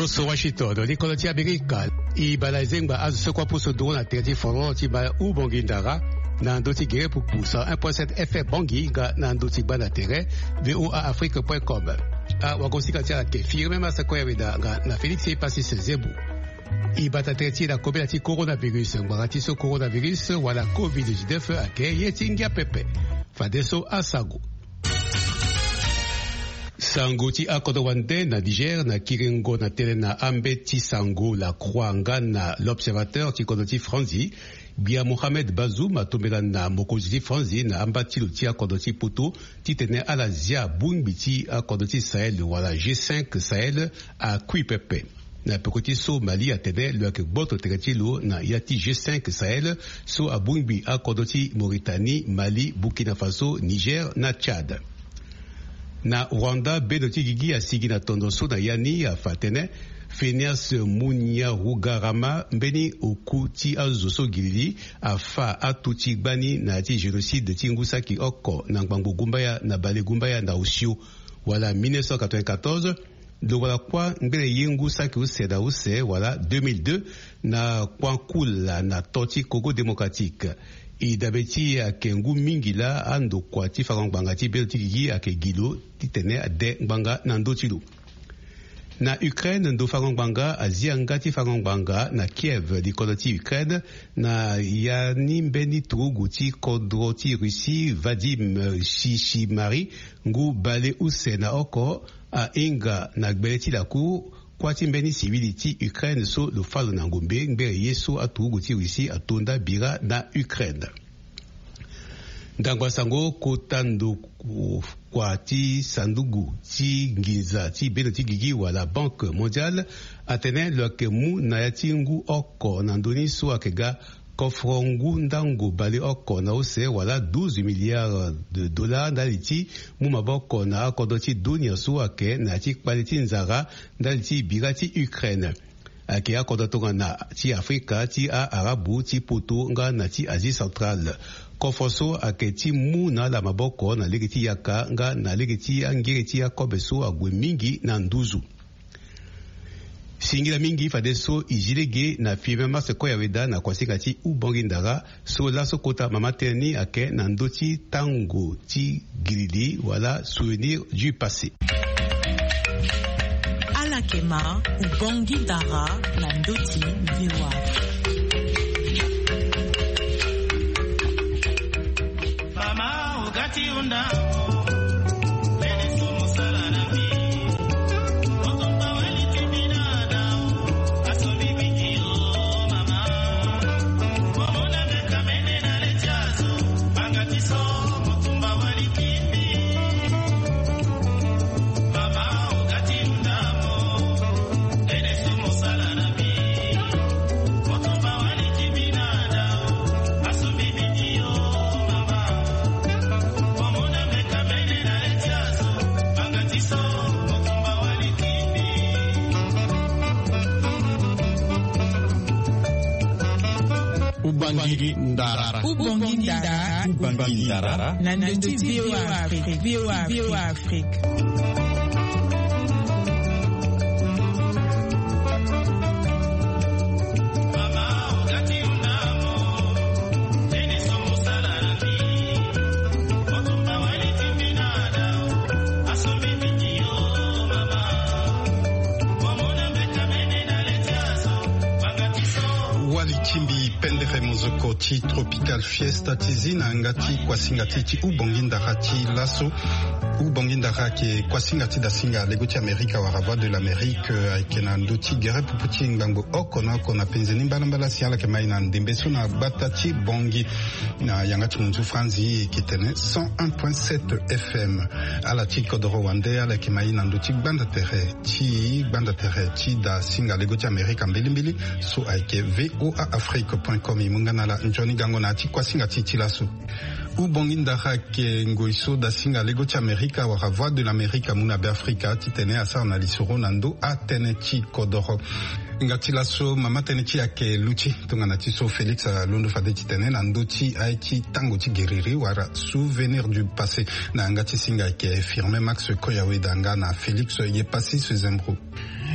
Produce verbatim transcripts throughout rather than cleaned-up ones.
so Washington ni koloti Amerika I balaizenga azu se kwa puso do na terti foro ti ba u bongi ndara na ndoti gere pour pusa un point sept F M bongi ga na ndoti bana tere voa afrique point com a wakosika tia ke firme ma sakoya weda ga na Felix Pasi Sezebu I bata terti la kobela ti coronavirus ngati so coronavirus wala covid dix-neuf ake yetingia pepe fadeso asago Sango ti akodo wande na Niger na kirengo na tele na ambe ti sango la croanga na l'observateur ti kodo ti Franzi bia Mohamed Bazoum atombela na mokonzi ti Franzi na amba ti lo ti akodo ti poto ti tene ala zia bungbi ti akodo ti Sahel wala G cinq Sahel a kui pepe na pekoti so Mali atene lo ke boto tere ti lo na ya ti G cinq Sahel so a bungbi akodo ti Mauritanie Mali Burkina Faso Niger na Tchad na Rwanda benoti gigi asigi na tondo so na yani a fatene Phineas Munyarugarama mbeni okuti azoso gilili afa atuti gbani na ti génocide ti ngusaki oko na ngbango gumbaya na bale gumbaya na Osio wala mille neuf cent quatre-vingt-quatorze do wala kwa ngere yengu saki useda use wala deux mille deux na kwa kula na toti Congo démocratique I dabeti ake ngu mingi la ando kwa ti farangbanga ti belo ti gigi ake gilo ti tene ade ngbanga na ndo ti lo. Na Ukraine ndo farangbanga azianga ti farangbanga na Kiev di kodo ti Ukraine na yani mbeni trugu ti kodro ti Russie Vadim Shishimari ngu bale use na oko a inga na gbele ti laku kwati mbeni civili ti Ukraine so lo falo na ngombe ngbe yeso atugu ti Russie atonda bira na Ukraine. Ndangwa sango kotando kwati sandugu ti ngiza ti beno ti gigi wala Banque mondiale atene lo ke mu na yati ngu oko na ndoni so akega kofrongu ndango bale oko na ose wala douze milliards de dollars ndaliti mu maboko na akodo ti dunia so ake na ti kpale ti nzara ndaliti bira ti Ukraine ake akodo tonga na ti Afrika ti a Arabu ti poto nga na ti Asie centrale kofoso ake ti mu na la maboko na lege ti yaka nga na lege ti angere ti akobe so agwe mingi na nduzu singila mingi fade so ijilege na firme mase ko ya weda na kwasinga ti ubongi ndara so laso kota mama terni ake na ndoti tango ti gilili wala souvenir du passé Alakema ubongi ndara na ndoti viwa mama ugati unda Ubangiri ndara Ubongi ndara Ubangiri ndara na ndoti VOA Afrique VOA Afrique Chimbi pendere mozoko ti tropical fiesta tizina ngati kwasingati ti ubongi ndara ti lasso ubongi ndara ke kwasingati da singa lego ti Amerika wara voix de l'Amérique ayeke na ndoti gere pupu ti ngbango oko na oko na penzeni mbalambala si ala ke mai na ndembe so na gbata ti bongi na yanga ti munzu Franzi yeke tene cent un point sept F M ala ti kodro wande ala ke mai na ndoti gbanda tere ti gbanda tere ti da singa lego ti Amerika mbelimbeli so ayeke voa afrique point com imungana la njoni gango na ti kwasinga ti ti laso ubongi ndara ke ngoiso da singa lego ti Amerika wara voix de l'Amérique muna be Afrika ti tene asara na lisoro na ndo atene ti kodoro ngati laso mama tene ti ayeke luti tongana ti so Félix londo fade ti tene na ndo ti aye ti tango ti geriri wara souvenir du passé na ngati singa ayeke firme Max Koyaweda nga na Félix ye pasi se zembro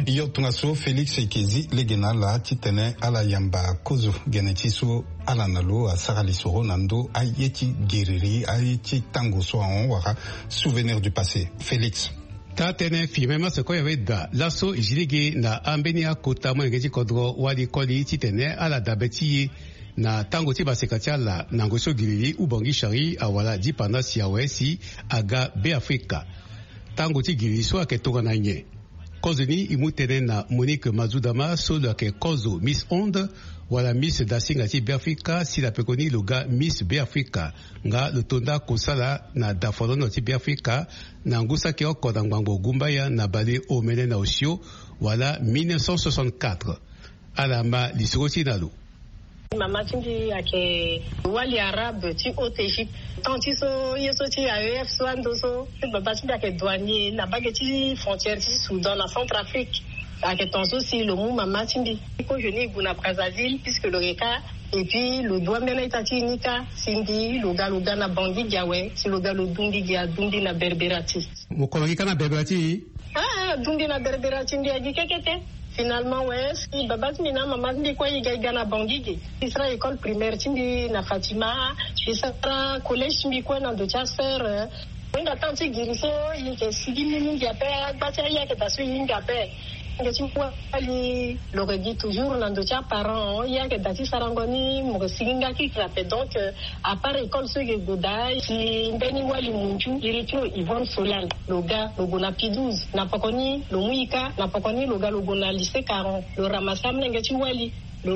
Iyo tungaso Félix Ekezi legena la titene ala yamba kozo genetiso ala nalo a saralisoro nando ayeti giriri ayeti tango so en wara souvenir du passé. Félix. Tatene firmema seko yaveda laso ijiligi na ambenia kota mwengeji kodro wali koli titene ala dabeti na tango ti basekatia la nangoso giriri ubongi shari awala dipanda siawe si aga be Afrika. Tango ti giriri so aketonga na nye. Kozoni imutene na Monique Mazudama solo ke kozo Miss Onde wala Miss Dasinga ti be Afrika si la pekoni loga Miss be Afrika nga lutonda kosala na dafolono ti be Afrika na ngusa ke okoda ngbango gumbaya na bale omene na osio wala mille neuf cent soixante-quatre alama lisiroti nalo. Mama tindi ake wali arabe ti haute Égypte tanti so yeso ti A E F so ando so baba tindi ake douanier na bague ti frontière ti Soudan na Centrafrique ake tonso si le mou mama tindi ko jeune guna Brazzaville puisque le reka et puis le douane mena itati nika sindi le galo gana bandi gawe si le galo dundi dia dundi na berberati mo ko ngi kana berberati ah dundi na berberati ndi adi kekete. Finalement, ouais, si baba mina mama ndi kwa yiga gana bangigi. Isra école primaire tindi na Fatima, isra collège mbi kwa na docha sœur. Wenda tanti giriso yike sigi mini ngape, bacha yake tasu yingape. Ngati kwa ali loregi toujours na docha parents, yake dati sarangoni mo siginga ki krape donc à part école so ge godai si mbeni wali munju iritro Yvonne Solal loga logona P douze na pokoni lo muika na pokoni loga logona lycée quarante lo ramasam ngati wali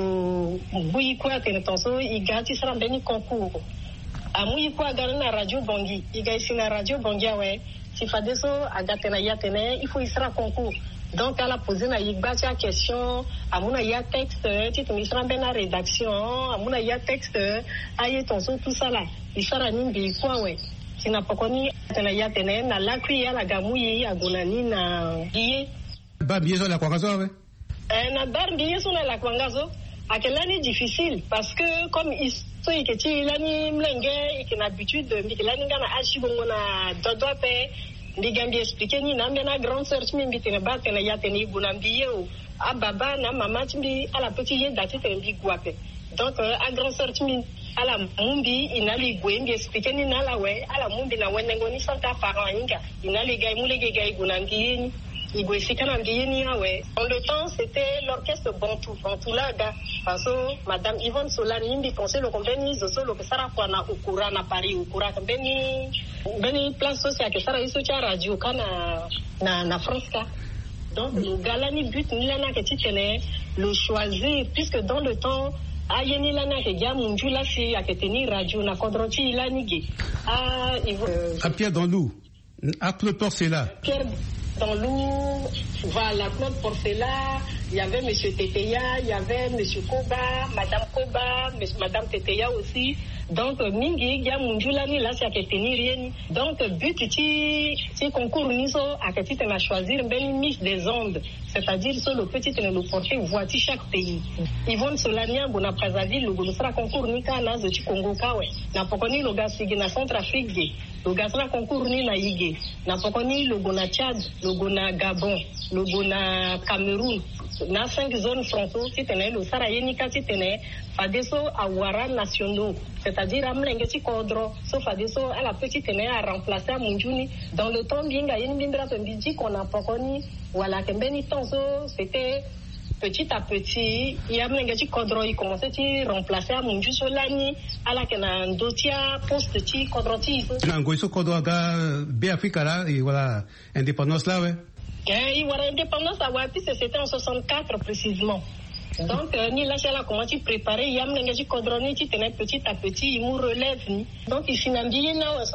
lo buyi kwa tenetonso igati sara mbeni concours amuyi kwa gana na radio bongi igaisi na radio bongi awe si fadeso agatena yatene il faut isra concours. Donc, elle a posé na yigbatia question, amuna ya texte, titre misra ben la rédaction, amuna ya texte, aye tonso tout ça là. Isara nimbi kwa we. Sina pokoni tena ya tene na lakwi ya la gamuyi agonani na biye. Ba biye so la kwangazo we. Eh na bar biye so la kwangazo. Akelani difficile parce que comme iso iketi lani mlenge ikina habitude mikilani ngana ashibongo na dodope. Ndigambi expliquer ni na mbena grande sœur mi mbitene ba tena ya tena iguna mbiye o ababa na mama timbi ala petit ye dati tena mbi guape donc a grande sœur mi ala mumbi inali gwe expliquer ni na la we ala mumbi na wenengo ni santa parent inga inali gai mulege gai guna mbiye ni igwe sikana mbiye ni awe. En le temps c'était l'orchestre Bantou Bantou laga parce que madame Yvonne Solani mbi pensait le conveni zo solo que sara kwa na ukura na Paris ukura kambeni beni place sociale que sara iso cha radio kana na na France ka. Donc le galani but ni lana que titene le choisir puisque dans le temps ayeni lana que ya munju la fi aketeni radio na kodroti lanige ah à Pierre dans l'eau à Claude Porcela Pierre dans l'eau, voilà, Claude Porcela, il y avait Monsieur Teteya, il y avait Monsieur Koba, Madame Koba, Madame Teteya aussi. Donc, mingi, ya munjulani là, c'est à tenir. Donc, but, si, si concours niso, à que tu t'en choisir, ben, Miss des ondes. C'est-à-dire, sur le petit, tu le porter, voici chaque pays. Yvonne Solania, Bona Brazzaville, le Goulosra concours nika, na, de Congo Kawe. Na pokoni, le gars, c'est na Centrafrique, le gars, la concours ni na Yige. Na pokoni, le Gona Tchad, le Gona Gabon, le Gona Cameroun. Na cinq zones frontaux, si tenais, le Sarayenika, si tenais, Fadeso, Awara nationaux. C'est-à-dire, Amlengeti Kodro, sauf Fadeso, à la petite tenais, à remplacer à Munjuni. Dans le temps, bien, il y a une bindra pembiji qu'on a pas connu, voilà, que Beni Tanzo, c'était petit à petit, il y a Amlengeti Kodro, il commençait à remplacer à Munju Solani, à la Kenan Dotia, poste ti, Kodroti. Nangoiso Kodro, aga, B Africa là, et voilà, indépendance là, ouais. Il y a indépendance à Wapi, c'était en soixante-quatre précisément. Donc, ni là, c'est là comment tu prépares, il y a un langage codroné, tu tenais petit à petit, il nous relève. Donc, il s'y n'a bien,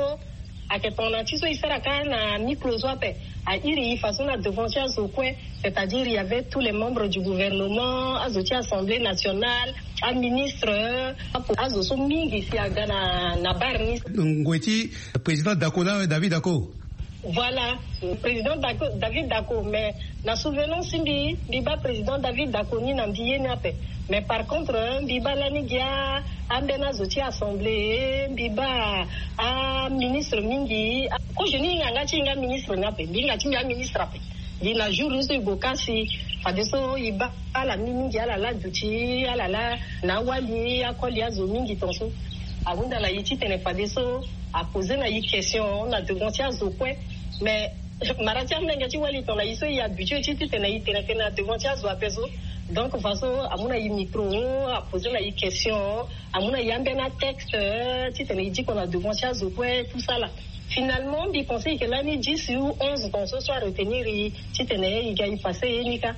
à que ton artiste, il sera quand même ni closoape. À Iri, façon à devancer à Zokwe, c'est-à-dire, il y avait tous les membres du gouvernement, à Zotia Assemblée nationale, à ministre, à Zosomingi, ici à Ghana, Nabarni. Ngweti, président Dakola, David Dako. Voilà, le président Dako, David Dako, mais la souvenance Simbi, Biba président David Dako ni n'ambiye n'ape. Mais par contre, Biba l'anigia, Ambena Zoti Assemblée, Biba, a ministre Mingi, quand je n'y a pas ministre n'ape, Binga Tinga ministre ape. dina jour so igokasi fadeso iba ala mingi ala la duti ala la na wali akoli azo mingi tonso abunda la yiti tene fadeso a poser na yi question na devant ya zo kwe mais maratia mnenga ti wali ton la iso ya budget ti tene yi tene tene devant ya zo apeso donc façon amuna yi micro a poser la yi question amuna yambe na texte ti tene dit qu'on a devant ya zo kwe tout ça là. Finalement, il pensait que l'année dix ou onze, dans ce soir, retenir, il y a eu passé, il y a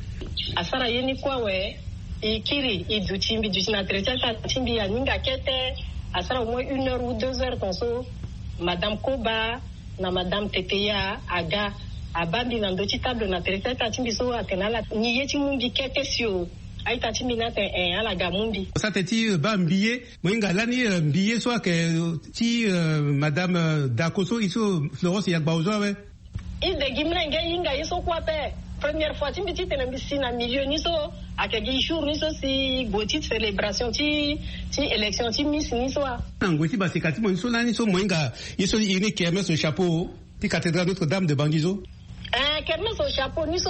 Asara yeni kwa we, il kiri, il doutimbi, du sinatreta, timbi, à Ninga Kete, Asara au moins une heure ou deux heures, dans ce, Madame Koba, na Madame Teteya, Aga, Abambi, dans deux tables, na treta, timbi, so, Atenala, Niyeti Mumbi Kete, sio. Aita timina te eh ala gamundi ça te ti ba mbiye mwinga lani mbiye soit que ti madame Dakoso iso Florence Yagbaozo we il de gimna nge inga iso kwa pe première fois timbi ti tena bisina milieu niso akegi jour niso si goti célébration ti ti élection ti miss niso ngoti ba sekati mo niso lani so mwinga iso ini kermesse au chapeau ti cathédrale Notre-Dame de Bangizo eh kermesse au chapeau niso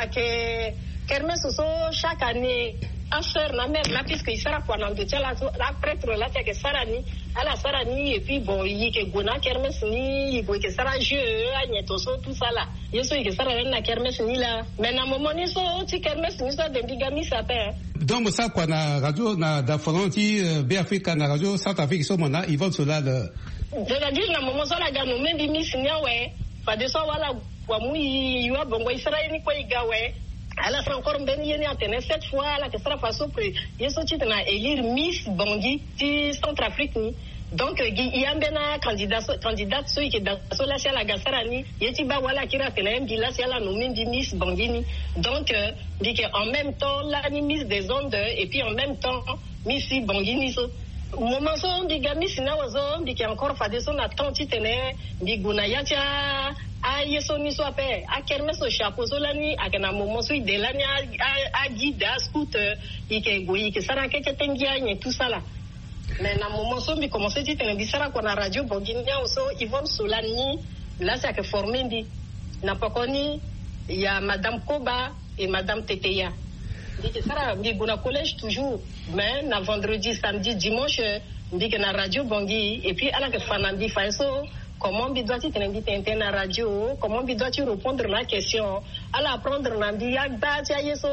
ake kermesse so chaque année un sœur na mère là puisque il sera quoi dans de la la prêtre là que sarani ala sarani et puis bon il que gona kermesse ni il que sera jeu agneto so tout ça là yeso que sera na kermesse ni là mais na moment ni so ti kermesse ni so de bigami ça père donc ça quoi na radio na da Fronti B Africa na radio South Africa so mona ils vont cela de la dire na moment ça la gano même bi miss ni ouais pas de ça wala kwa mu yiwa bongo Israël ni kwa igawe ala sera encore mbeni yeni atene cette fois la que sera façon pré yeso ti na élire Miss Bangui ti Centrafrique ni donc il y a un candidat candidat celui qui dans la la gasarani yeti ba wala kira tene mbi la la nommé di Miss Bangui ni donc dit que en même temps la Miss des ondes et puis en même temps Miss Bangui ni so moment so ndi gami sina wazo ndi ke encore fa de son attente tene ndi guna yacha a yeso ni so ape a kermesse au chapeau so lani a kana moment so de lani a a guide a scooter ike goyi ke sara ke tengia ni tout ça là mais na moment so mi commencer ti tene bisara ko na radio Bonginia so Yvonne Solani là c'est que formé ndi na pakoni il y a Madame Koba et Madame Teteya dit que ça mi guna collège toujours mais na vendredi samedi dimanche dit que na radio Bangui et puis ala que fanandi fa so comment bi doit tu t'inviter na radio comment bi doit tu répondre la question ala apprendre na bi agba ti ayeso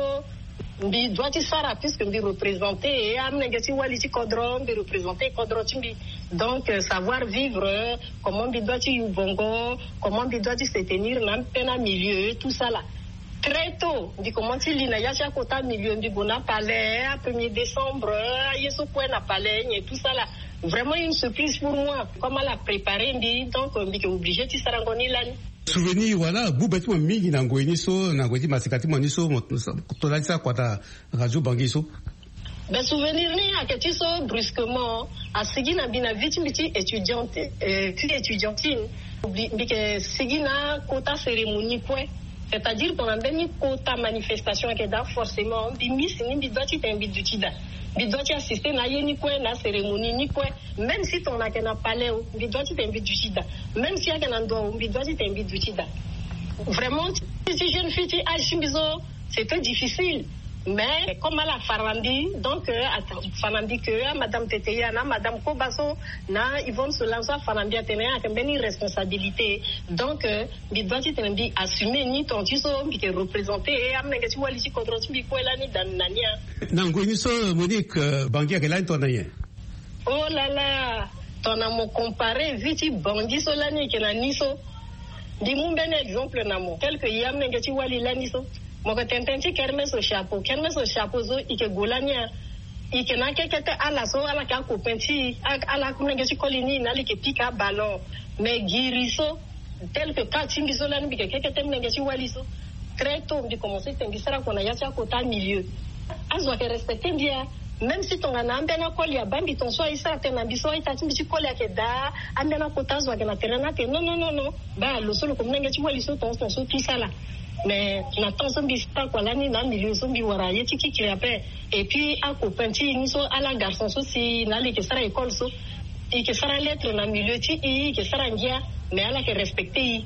bi doit tu sara puisque bi représenter et amne ngati wali ti kodron bi représenter kodron timbi donc savoir vivre comment bi doit tu yu bongo comment bi doit tu se tenir na pena milieu tout ça là. Très tôt, dit comment il y a yacha kota milieu du bona palais, premier décembre, yeso quoi na palais et tout ça là. Vraiment une surprise pour moi. Comment la préparer, donc on dit que obligé tu seras ngoni là. Souvenir voilà, boubeti mo mingi na ngoni so na ngoti masikati mo niso to la ça quoi ta radio Bangui so. Ben souvenir ni a que tu so brusquement a sigina bina vite miti étudiante euh étudiantine. Bi que sigina kota cérémonie quoi. C'est-à-dire pendant une quota manifestation qui est forcément des miss ni bidoti t'invite du tida bidoti assister na yeni quoi na cérémonie ni quoi même si ton a qu'un palais bidoti t'invite du tida même si y a qu'un endroit bidoti t'invite du tida vraiment si jeune fille ti achimbizo c'est très difficile mais comme à la Farandi donc Farandi que Madame Teteya na Madame Kobaso na Yvonne Solanza Farandi a tenu avec une responsabilité donc bi doit être bi assumer ni ton tiso bi que représenter et amener que tu vois ici contre tu bi quoi là ni dans nania na ngoni so Monique Bangui que là ton rien oh là là ton a mo comparé vite Bangui so là ni que na niso di mon ben exemple na mo quelque yamne que tu vois là niso mo ko tententi kermesse au chapeau kermesse au chapeau zo ike golania ike na kekete ala so ala ka ko penti ala ko ngesi kolini na like pika ballon mais guiriso tel que quand tingi so lani bike kekete ngesi waliso très tôt on commencer tengi sara ko na yacha ko ta milieu azo ke respecter bien même si ton anambe na koli ya bambi ton so isa tena biso ita timbi koli ya keda ande na ko tazo ke na terena te non non non non ba lo solo ko ngesi waliso ton ton so tout ça là. Mais na temps sombi sta kwa lani na milieu sombi wara yeti ki ki après et puis a ko penti ni so ala garçon so si na li ke sara école so et que sara lettre na milieu ti i que sara ngia mais ala ke respecter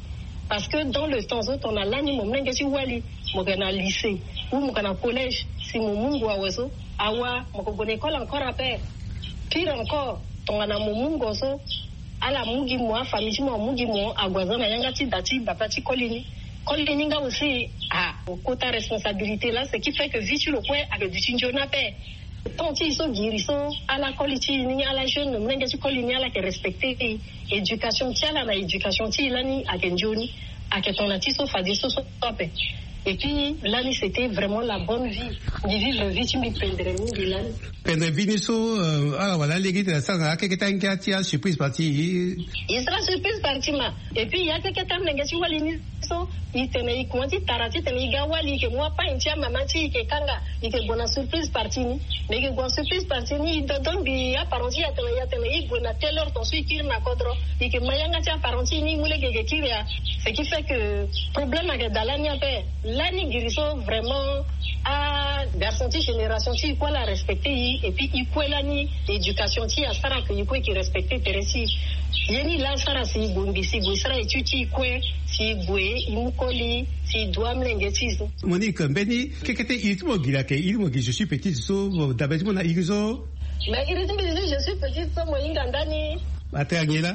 Parce que dans le temps, on a l'année, mon menge si wali, mon gana lycée, ou mon gana collège, si mon mungu a oiseau, awa, mon bonne école encore à faire. Pire encore, on a mon mungu oiseau, à la mungi moi, famille moi, mungi moi, à Guazan, à Yangati, Dati, Batati, Kolini. Kolini aussi, ah, au quota responsabilité là, ce qui fait que vite sur le coin, avec du tinjona paix. Tant qu'ils sont guérissants, à la qualité, à la jeune, même si colline à la qui respecter éducation, tiens la éducation, tiens l'année à Genjoni, à que ton ati sauf à des sauces topé. Et puis l'année c'était vraiment la bonne vie, de vivre la vie tu me prendrais de l'année. Pendant Viniso, ah voilà les gars, ça a quelque temps qui a tiré surprise partie. Il sera surprise partie ma. Et puis il y a quelque temps négation walini so, il tenait il commence tarati tenait gawali que moi pas une tia maman ti que kanga, il que bonne surprise partie ni, mais que bonne surprise partie ni donc bi apparenti à tenait à tenait il bonne telle heure ton suit qui na kodro, il que mayanga tia apparenti ni moule que que kiria, ce qui fait que problème avec dalania père. L'année guérison vraiment à garçon ti génération ti quoi la respecter et puis il faut l'année éducation ti à sara que il faut qui respecter teresi yeni la sara si bombi si bo sara etuti quoi si boé imukoli si doit mlenge tizo Monique Mbeni kekete ilimo gila ke ilimo gi je suis petite so d'abord mon irizo mais irizo je suis petite so mo ingandani Atangela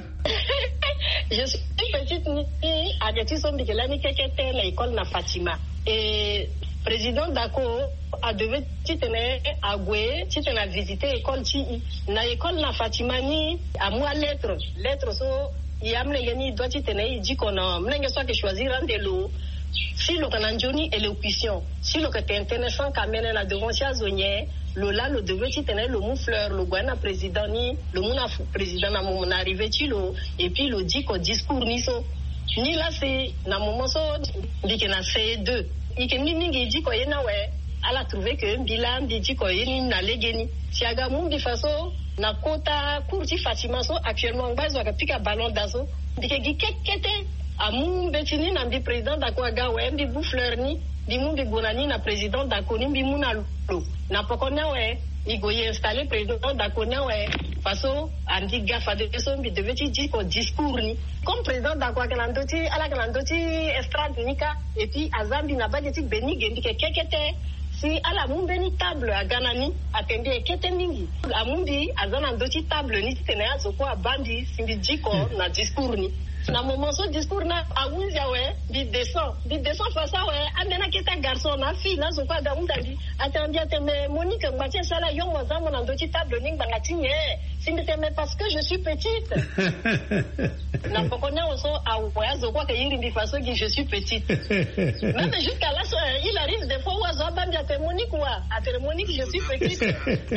je suis petite ni à que tu sommes de l'année kekete l'école na Fatima et président Dako a devait titene à Goué, titene à visiter l'école ti na école na Fatima ni à moi lettre lettre so il a mlengeni doit titene il dit qu'on a mlenge soit que choisir un de l'eau si le cananjoni élocution si le que t'es intéressant quand même la devant chez Azonier le là le devait titene le mou fleur le guana président ni le mou na président na mon arrivé ti lo et puis le dit qu'au discours ni so ni là c'est na moment so dit que na C deux il que ni ni dit quoi na ouais elle a trouvé que bilan dit quoi ni na legeni si aga mou de façon na kota courti Fatima so actuellement base wa pika ballon d'azo dit que gi kekete amu betini na ndi président d'ako aga ouais ndi bou fleur ni di mu bi gonani na président d'ako ni bi mu na lo na pokona ouais il goye installé président d'ako na ouais façon andi gafa de so bi devait dire qu'au discours ni comme président d'ako kanandoti ala kanandoti estrade nika et puis azambi na badeti beni gendi ke kekete si ala mumbeni table a ganani atende kete mingi amundi azana ndoti table ni tene azoko abandi simbi jiko na discours ni na moment so discours na awunja we bi descend bi descend face à we amena keta garçon na fille na zoko ga mundandi atende ateme Monique Mbatia sala yo mozamo na ndoti table ni banga tinye simbi teme parce que je suis petite na pokona oso awoya zoko ka yiri bi façon que je suis petite même jusqu'à là il arrive des fois ozo abandi ateme Monique wa ateme Monique je suis petite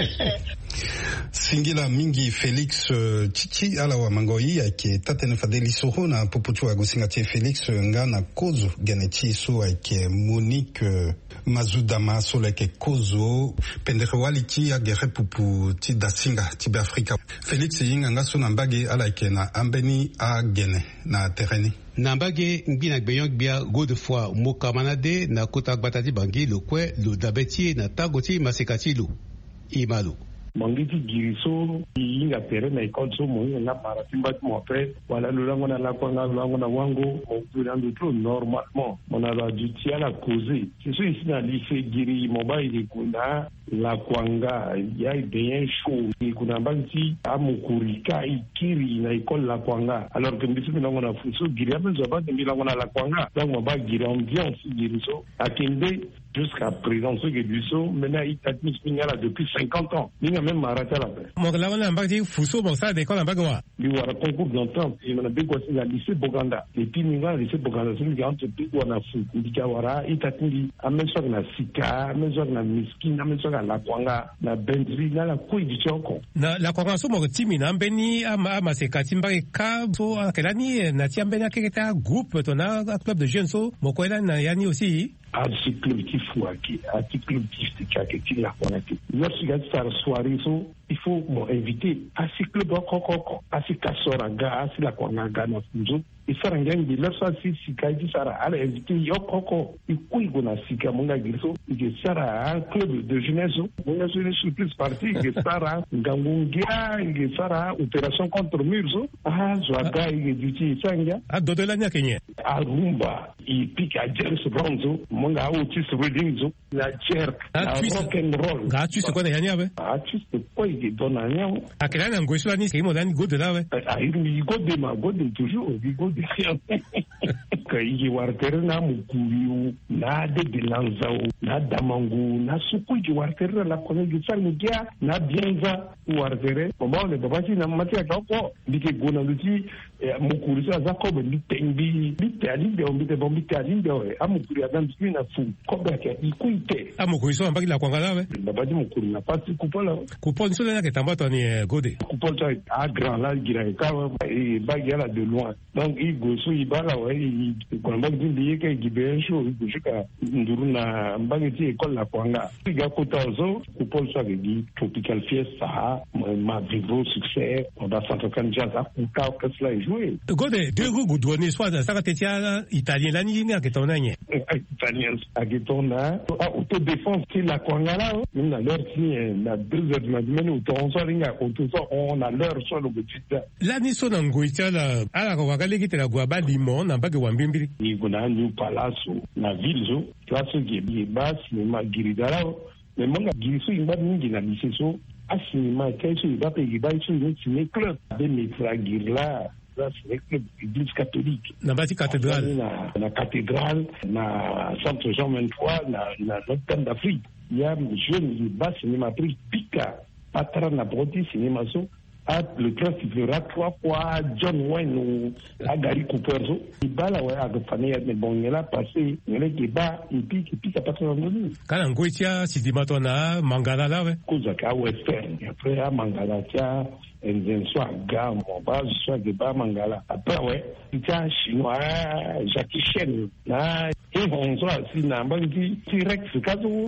Singila mingi Félix uh, Chichi ala wa mangoi ake tatene fadeli soho na popotu agosinga tie Félix nga na kozo genechi so ake Monique uh, Mazudama so leke kozo pendere waliki ya gere pupu ti dasinga ti Afrika Félix yinga nga so na mbage ala ake na ambeni a gene na tereni Nambage ngina gbeyon gbia Godefroy Mokamanade na kota batati bangi lo kwe lo dabeti na tagoti masekati lo imalo Mangiti giriso yinga tere na école so mo na para timba mo pe wala lulango na la kwanga lulango na wango mo pulango trop normalement mon a du tia la causer c'est sûr ici na lycée giri mo ba ile kuna la kwanga ya bien chaud ni kuna banti amukurika ikiri na école la kwanga alors que mbisi na ngona fuso giri abezo ba de milango na la kwanga donc mo ba giri ambiance giriso akende jusqu'à présent ce que du so maintenant il admis là depuis cinquante ans ni même arrêté la paix mon là on a pas dit fuso bon ça d'école en bagwa lui wara concours d'entrée il m'a dit quoi c'est la lycée Boganda et puis ni va lycée Boganda c'est une grande petite wana fu ndikawara itatindi ameswa na sika ameswa na miskina ameswa na kwanga na benzri na la kuidi choko na la kwanga so mo timi na mbeni ama ama se katimba ka so kelani na tiambena keketa groupe tona club de jeunes so mo kwela na yani aussi a ce club qui faut qui a ce club qui qui qui la connecté lorsqu'il y a cette soirée so il faut m'inviter à ce club encore à ce cassora ga à ce la konaga na fuzo isara ngangi lors'a si sikaji sara ala invité yokoko ikui gona sika munga girso ige sara un club de jeunesse munga sur une surprise partie ige sara ngangungia ige sara opération contre murzo ah zwaga ige duti sanga a dodelanya kenye arumba i pika James Bronzo munga Otis Redding zo la jerk la rock and roll ga tu se kwa yanya be ah tu se kwa ige dona nya akela ngweswa ni kimo dani go de la we ah il go de ma go de toujours il go de kai wartere na mukuru na de bilanzao na damangu na suku ji wartere la kone gi salmugia na bienza wartere bomo le babati na mati akako dike gona luti mukuru sa zakobe litengi litali de ombite bombite ali de amukuru ya dan na fu ko ba ke ikuite amukuru so ambaki la kwangala we babati mukuru na pasi kupola kupon so na ke tambato ni gode kupol sa a grand la gira ka e bagala de loin donc il goso ibala wa i kwamba ndi ke gibesho igushika nduru na mbageti école la kwanga iga kotazo kupol sa gi tropical fiesta ma vivo succès on va s'entendre jazz ka ka cela est joué gode de gugu doni soit ça ka tetia italien la ni ni ke tonanye italien agitona auto défense qui la kwanga là on a l'heure qui na deux heures du matin ou on soit linga on a l'heure sur le petit la ni so na ngoitia la ala ko wakaleki te la guaba limon na mbage wambimbiri ni kuna new palace na ville zo place qui est basse mais ma giridala mais monga giriso imba mingi na liseso asinima kaiso iba pe iba iso ni club de metragirla là c'est club église catholique na bati cathédrale na na cathédrale na centre Jean vingt-trois na na Notre-Dame d'Afrique il y a jeune iba cinéma pris pika patra na broti cinéma so ah, le train sifflera trois fois John Wayne ou Agari Cooper. Il bat là, ouais, avec Fanny, mais bon, il a passé, il a qui bat, il pique, il pique à partir de nous. Quand on goûte, si tu m'as donné Mangala là, ouais. Kozaka Western. Après, à Mangala, tiens, un soir, gars, mon bas, soit de bas Mangala. Après, ouais, tiens, chinois, Jackie Chen, là, et on soit assis, n'a pas dit, T-Rex, cadeau.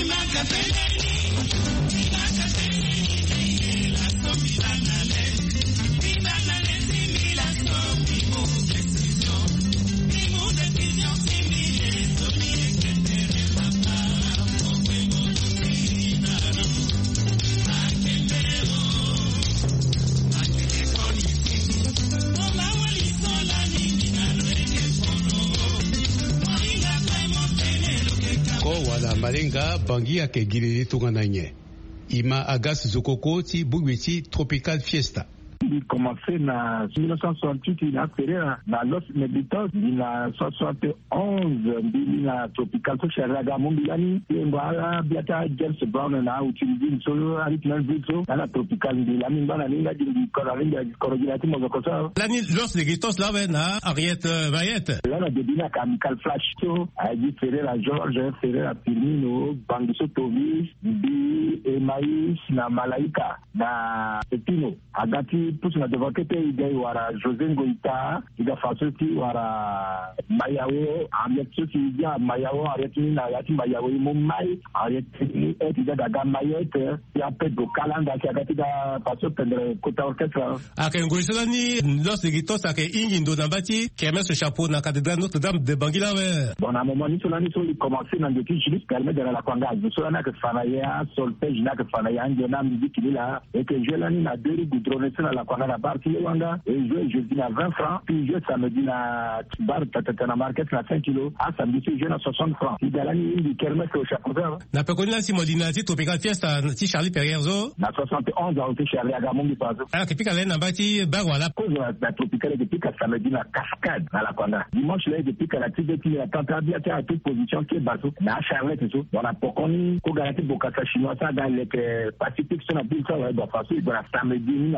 Malenga bangi ya kegiri tungananye ima agas zokoko ti bugwiti tropical fiesta. Il commençait en mille neuf cent soixante-huit, il a fait dans Los Meditos, il a soixante et onze, il a tropical so chez Ragamumbilani, il a biata James Brown na utilisé solo avec l'envito, dans la tropical de la mine dans linga di coralinga di corogilati mozokosa. L'année Los Meditos là na Ariette Vayette. Là la debina chemical flash so, a dit Ferrer à George, Ferrer à Firmino, Bangiso Tovis, Bi et Maïs na Malaika, na Pepino, Agati tous na devant que il wara José Ngoïta il a fait qui wara Mayawo avec ceux qui dit Mayawo avec na yati Mayawo mo mai avec et il daga Mayette il a fait de calenda qui a gati da passo prendre côté orchestre a que Ngoïta ni Los Guitos a que ingindo na bati qui met ce chapeau na cathédrale Notre-Dame de Bangila ouais bon à un moment ni cela ni so il commençait dans depuis juste permet de la kwanga cela na que fanaya solfège na que fanaya ngena musique là et que je l'ani na deux goudronner la kwanga na bar kilo wanga et jouer jeudi à vingt francs puis je samedi na bar tata na market na cinq kilos à samedi je na soixante francs il dalani il kermesse au chapeau na pekoni na simodina ti tropical fiesta ti Charlie Perrierzo na soixante et onze a été Charlie Agamongi pazo ah kipika le na bati bar wala cause la tropical depuis que samedi na cascade na la kwanga dimanche là depuis que la tide qui a tenté à toute position qui est bateau na Charlotte et tout on a pokoni ko garanti bokasa chinois ça dans les pacifique sur la ville ça va faire ça samedi na bilka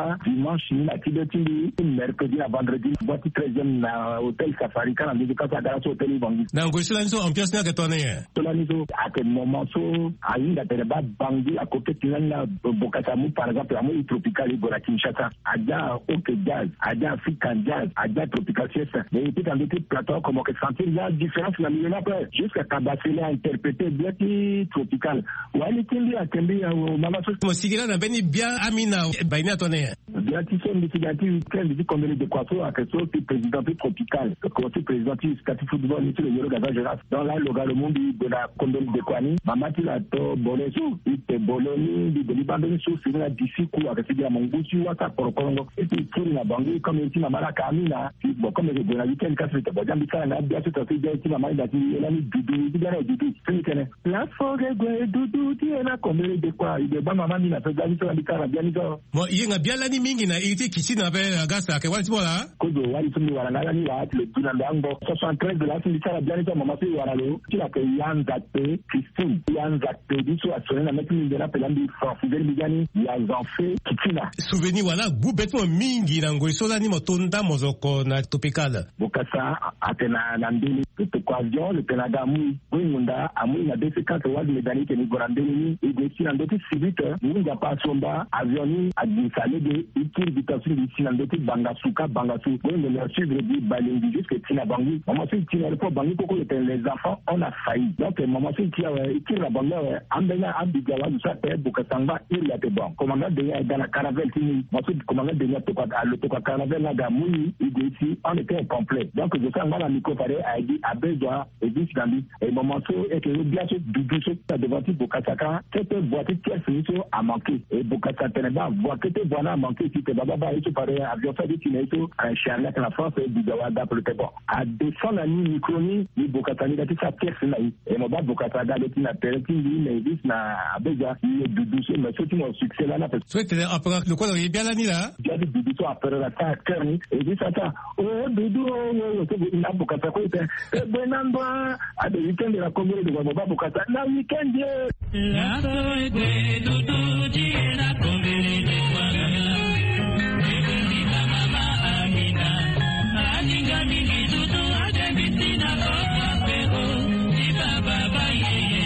Kinshasa, dimanche, na Tibetili, mercredi, na vendredi, boîte treizième na hôtel Safari, quand on dit que ça a hôtel Ibangi. Na ngosila niso ambiance na ketone. Tola niso à quel moment so aïnda tereba Bangi à côté Kinana Bokatamu par exemple amu tropical Igora Kinshasa, Adja OK Jazz, Adja African Jazz, Adja Tropical Siesta. Mais il était en deux plateaux comme que sentir il y a différence la million après jusqu'à Kabasele a interprété bien tropical. Wali Kindi a Kindi au Mama so. Mosigila na beni bien Amina baina tone. Bien qui sont mitigatifs quel dit combien de Kwaso à question du président tropical. Le conseil président du statut football monsieur le Yoro Gaza Geras. Dans la le monde de la Condom de Kwani, Mamati la to Bolesu, ite Boloni, de Libandoni sous c'est la d'ici quoi que c'est de la Mongolie ou ça pour Congo. Et puis pour la Bangi comme ici Mamala Kamina, bon comme le la week-end quatre c'est pas bien ça na bien c'est aussi bien ici Mamala da elle a mis Dudu, il y a Dudu. C'est que la forêt de Dudu, tu es là comme de quoi, il est pas maman ni la fait bien sur la cara bien ça. Moi il y a bien la ni mingi na iti kisi na be gasa ke wali bola. Kodo wali sumi wala na ni la le tunandango soixante-treize de la sindi cara bien ça maman c'est wala lo. Tu la que Yann Zakpe, Christine, Yann Zakpe, du soit sonné la mettre une de la pelandi Fidel Migani, Yann Zanfé, Kitina. Souvenir wala bubeto mingi na ngoisola ni motonda mozoko na topikala. Bokasa atena nandini to kwazion le Canada mui, munda amui na deux cinquante wadi le dani ke ni gorandeni et de si nandoti civite, munga pa somba avioni adisale de ikir bitasu di si nandoti bangasuka bangasu. Bon de leur suivre di balingi jusque Tina Bangi. Maman c'est Tina le po Bangi koko les enfants on a failli. Donc maman c'est qui qui la banque ambena abigawa ça peut Bokasanga il y a des bons. Commandant de dans la caravelle fini. Moi c'est commandant de la toka à le toka caravelle là d'amui et ici on était complet. Donc je sens mal à micro paré a dit à besoin et dit dans et maman c'est et que bien sûr du du ça devant Bokasaka cette boîte qui est fini a manqué et Bokasaka ne va voir que te voilà manqué si te baba ba et tu paré avion fait du Tineto un Charles la France et Bigawa d'après le bon. À descendre la ligne microni ni Bokasaka ni ça pièce là et mon baba Bokasaka le na terrain mais dis na abeja il du douce mais surtout mon succès là là souhaite après le quoi il bien la ni là il y a du douce après la ta cœur et dit ça oh dudu oh il a Bokasaka ko et benando à des week-ends de la commune de baba Bokasaka na week-end la soy de dudu di la commune de Kwagala et la mama Amina aninga mingi dudu ade bitina ko pero di baba baye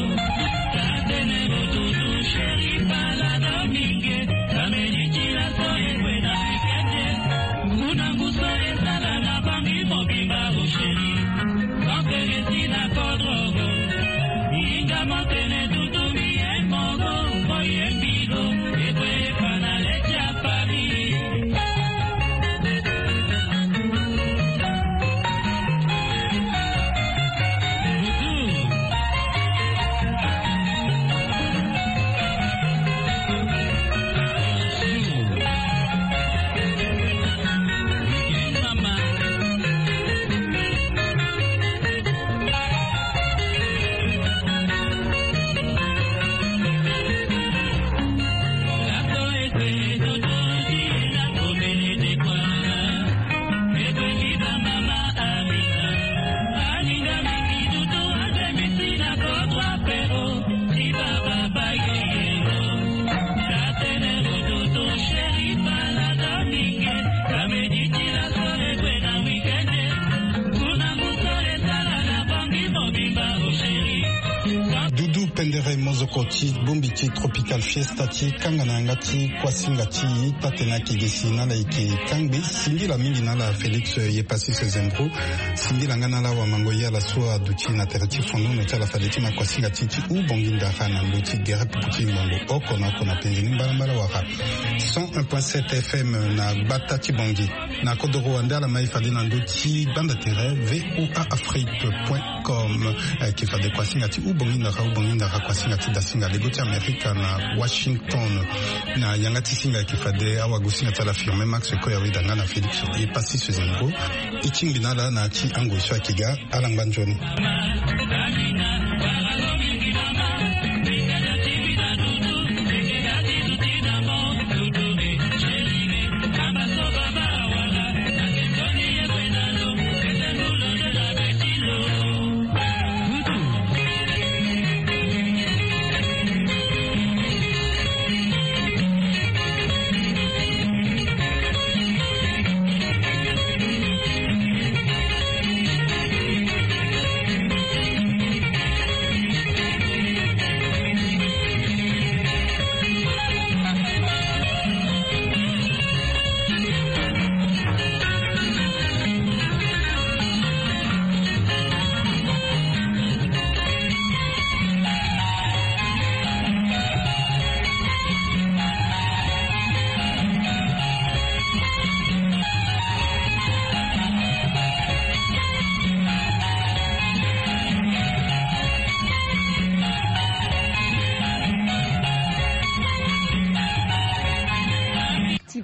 Pendere Mozokoti, Bombiti, Tropical Fiestati, Kanganangati, Kwasingati, Tatenaki Gesina, Laiki, Kangbi, Singi la Mingina, la Félix Yepasi Sezembro, Singi la Ngana wa Mangoya, la Soa Duti, Naterati Fondo, Nota la Fadeti, Ma Kwasingati, ou Bonginda Hana, Loti, Guerre, Puti, Mondo, Okona, Kona, Penzini, Barambara Waka. cent un point sept F M, na Batati Bangi, na Kodo Rwanda, la Maïfade, Nandoti, Banda Terre, V O A Afrique point com, qui fait des Kwasingati, ou Bonginda, ou Bonginda, Kwasingati, Dasinga, Legoti America, na Washington, na Yangati Singa, qui fait des Awagusinga, la firme, Max Koyawi, Dangana, Félix, et Passi Sezembo, Ichimbinala, na Ti Ango, Kiga, Alanganjoni.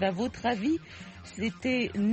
à votre avis, c'était